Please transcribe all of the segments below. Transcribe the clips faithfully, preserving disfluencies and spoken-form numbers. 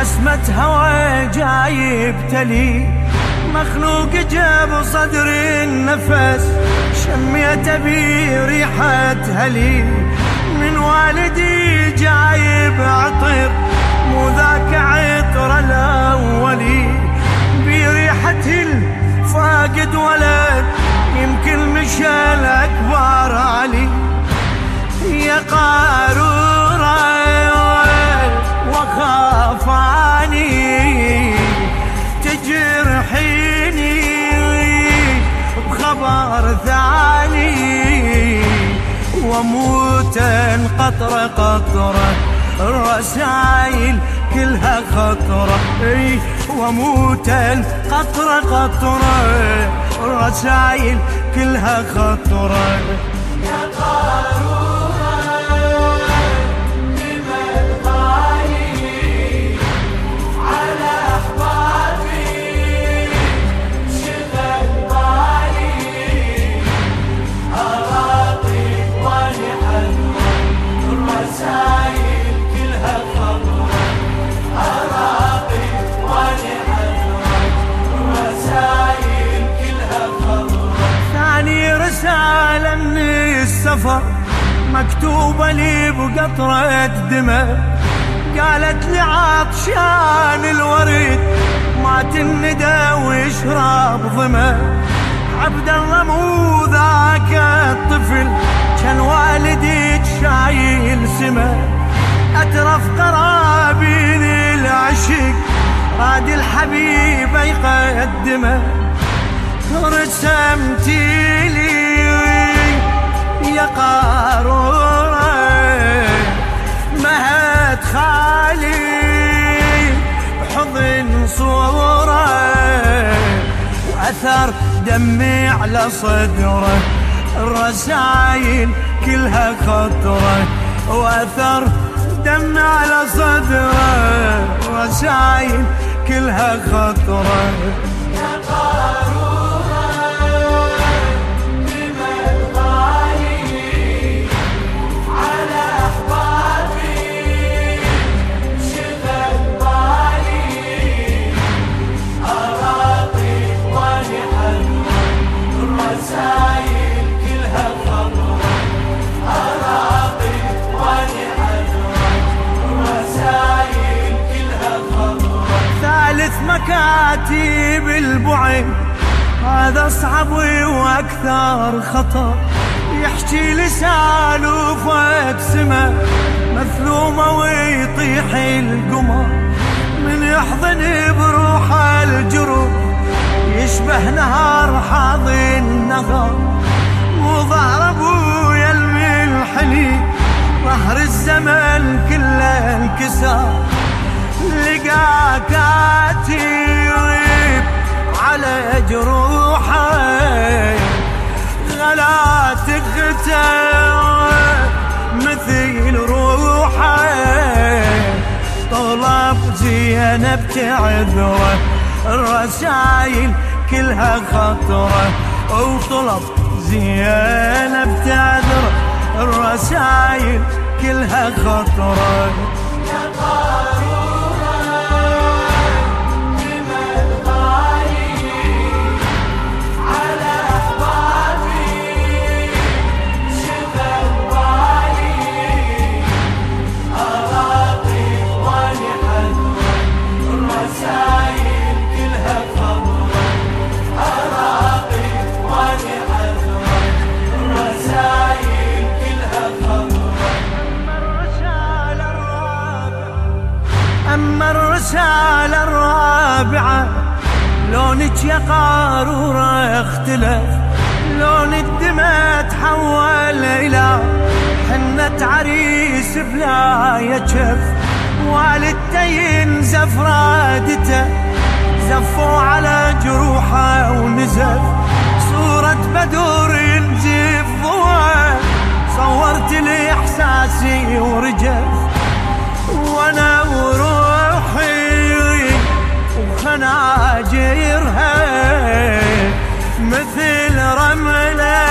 نسمة هوى جايب تلي، مخلوق جاب صدر النفس، شميت بي ريحة هلي، من والدي جايب عطر، مو ذاك عطر الأولي، بريحة الفاقد ولد، يمكن مشى الأكبر علي. يا قارورة وخاف عني تجرحيني بخبر ثاني، واموت قطرة قطرة الرسايل كلها خطرة، واموت قطرة قطرة الرسايل كلها خطرة. يا قارورة لمن غالي على أحبابي شغل بالي، أراضي وأنا حذرة الرسايل كلها خضرة، أراضي وأنا حذرة الرسايل كلها خضرة. ثاني رسالة من السفر مكتوبة لي بقطرة دمى، قالت لي عطشان الورد مات الندى ويشرب ظما، عبد الله مو ذاك الطفل كان والدي شايل سما، أترف قرابين العشق راد الحبيب يقدمه، رسمتي لي يا قارورة مهد خالي بحضن صورة، وأثر دمي على صدره الرسايل كلها خطرة، وأثر دمي على صدره الرسايل كلها خطرة. يا قارورة لمن غالي على أحبابي شغل بالي، أراضي وأنا حذرة الرسايل كلها خضرة، أراضي وأنا حذرة الرسايل كلها خضرة. ثالث مكاتب البعد هذا صعب واكثر خطر، يحكي لسانه فوق سما مثلومه ويطيح القمر، من يحضن بروح الجروح يشبه نهار حاضن نهر، وظهر ابويا الملحلي ظهر الزمن كله انكسر، لقى كاتب على جروحه غلا تختار مثل روحه، طلب زينب تعذره الرسايل كلها خطره، وطلب زينب تعذره الرسايل كلها خطره. يا قارورة لمن غالي على أحبابي شغل بالي، أراضي وأنا حذرة الرسايل كلها خضرة، أراضي وأنا حذرة الرسايل كلها خضرة. أما الرسالة الرابعة لونك يا قارورة اختلف، لون الدمى تحول إلى حنة عريس بلا يجف، والدته ينزف رادته زفوا على جروحه ونزف، صورة بدور ينزف ضوء صورت لي إحساسي ورجف، وانا وروحي وخناجرها مثل رملة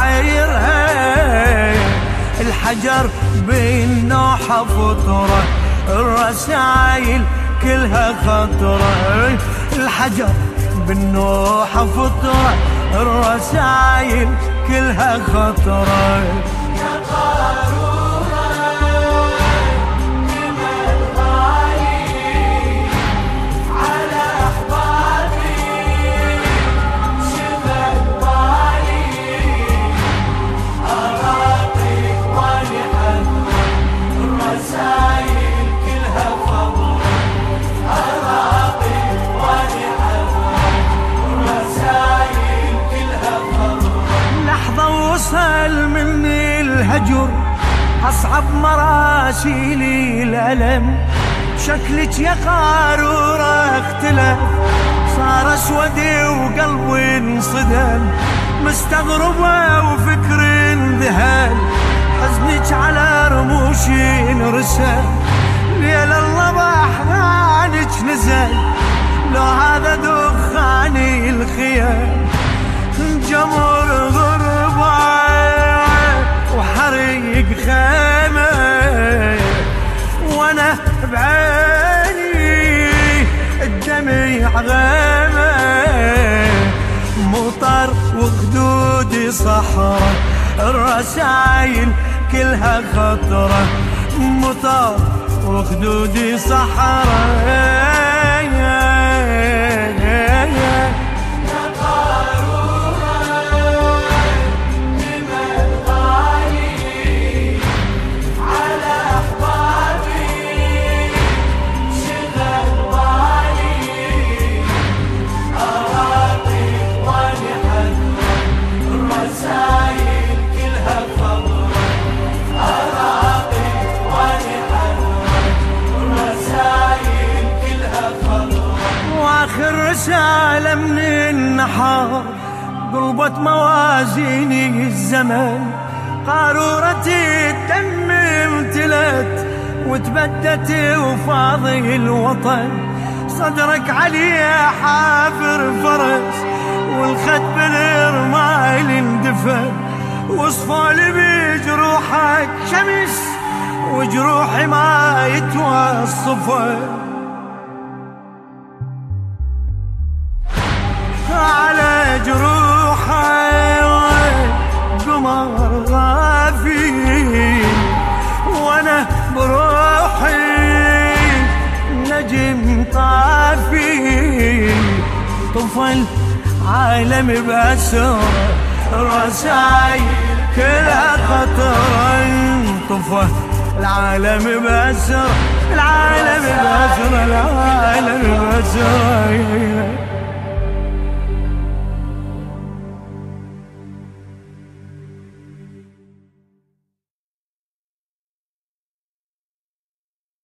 ومشاعرها، الحجر بالنوحة فطرة الرسايل كلها خطرة، الحجر بالنوحة فطرة، الرسايل كلها خطرة. يا قارورة جمل غالي على أحبابي شبه بالي، أراقيك واني حذرة الرسايل كلها فضرة، أراقيك واني حذرة الرسايل كلها فضرة. لحظة وصل مني الهجر أصعب مراسيلي الألم، شكلك يا قارورة اختلف صار أسودي وقلبي انصدم، مستغربة وفكري انذهل، حزنك على رموشي انرسم، ليل الله بأحضانك نزل، لو هذا دخاني الخيال، جمر غربة وحريق خيمة، وانا بعيني الدمع غيمة، مطر وخدودي صحرا الرسايل كلها خطرة، مطر وخدودي صحرا. آخر رسالة من النحار قلبت موازيني الزمن، قارورتي الدم امتلت وتبدت وفاضي الوطن، صدرك علي حافر فرس والخد بالرمايل اندفن، وصفول بجروحك شمس وجروحي ما يتوصفن، على جروحي قمر غافي، وانا بروحي نجم طافي، طفل عالم بأسر الرسايل كلها خطر، طفل العالم بأسر، العالم بأسر، العالم بأسر.